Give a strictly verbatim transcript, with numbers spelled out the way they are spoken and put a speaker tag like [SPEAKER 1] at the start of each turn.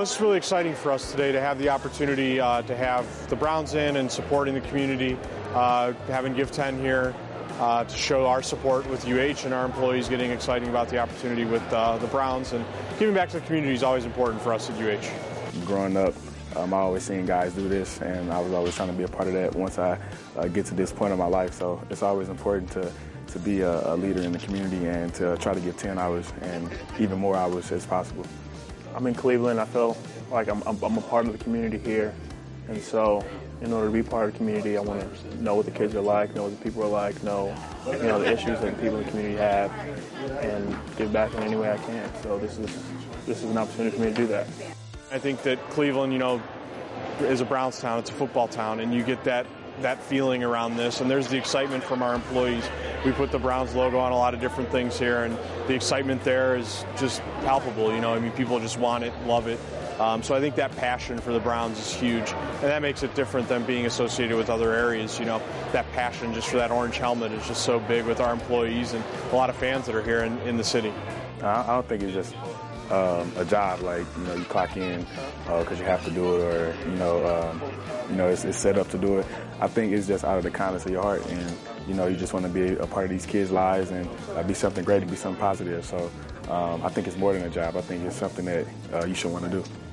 [SPEAKER 1] it's really exciting for us today to have the opportunity uh, to have the Browns in and supporting the community, uh, having Give ten here uh, to show our support with U H and our employees getting exciting about the opportunity with uh, the Browns. And giving back to the community is always important for us at U H.
[SPEAKER 2] Growing up, um, I always seen guys do this, and I was always trying to be a part of that once I uh, get to this point in my life. So it's always important to, to be a, a leader in the community and to try to give ten hours and even more hours as possible.
[SPEAKER 3] I'm in Cleveland. I feel like I'm, I'm, I'm a part of the community here. And so in order to be part of the community, I want to know what the kids are like, know what the people are like, know, you know, the issues that the people in the community have, and give back in any way I can. So this is, this is an opportunity for me to do that.
[SPEAKER 1] I think that Cleveland, you know, is a Browns town. It's a football town, and you get that that feeling around this, and there's the excitement from our employees. We put the Browns logo on a lot of different things here, and the excitement there is just palpable. You know, I mean, people just want it, love it. Um, so I think that passion for the Browns is huge, and that makes it different than being associated with other areas. You know, that passion just for that orange helmet is just so big with our employees and a lot of fans that are here in, in the city.
[SPEAKER 2] I don't think it's just um, a job, like, you know, you clock in because uh, you have to do it, or, you know, um, you know, it's, it's set up to do it. I think it's just out of the kindness of your heart, and, you know, you just want to be a part of these kids' lives and uh, be something great and be something positive. So um, I think it's more than a job. I think it's something that uh, you should want to do.